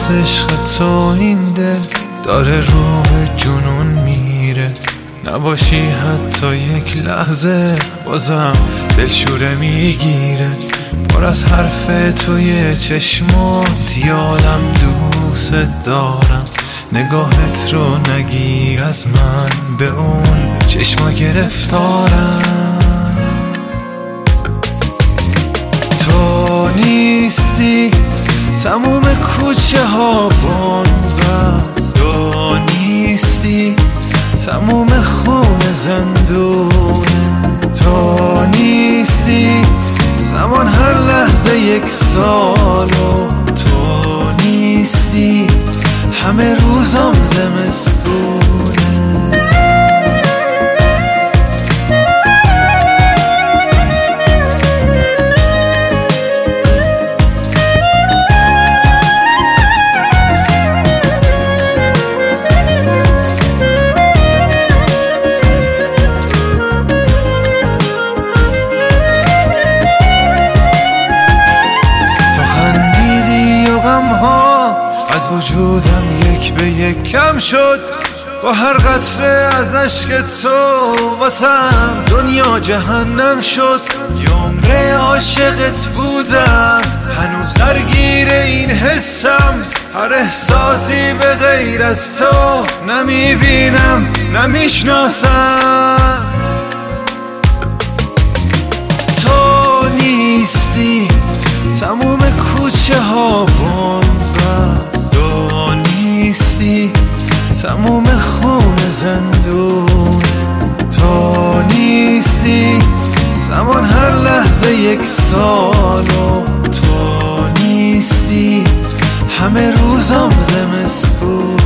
از عشق تو این دل داره رو به جنون میره. نباشی حتی یک لحظه بازم دلشوره میگیره. پر از حرف توی چشمات یالم دوست دارم. نگاهت رو نگیر از من، به اون چشما گرفتارم. تو نیستی تموم کوچه ها بنبست، تو نیستی تموم خون زندونه، تو نیستی زمان هر لحظه یک سال و تو نیستی همه روزم زمستونه. از وجودم یک به یک کم شد با هر قطره از عشق تو. واسم دنیا جهنم شد. عمر عاشقت بودم هنوز درگیر این حسم. هر احساسی به غیر از تو نمیبینم نمیشناسم. تو نیستی تموم کوچه ها بنبست، تو نیستی تموم خون زندونه، تو نیستی زمان هر لحظه یک سال و تو نیستی همه روزم زمستون.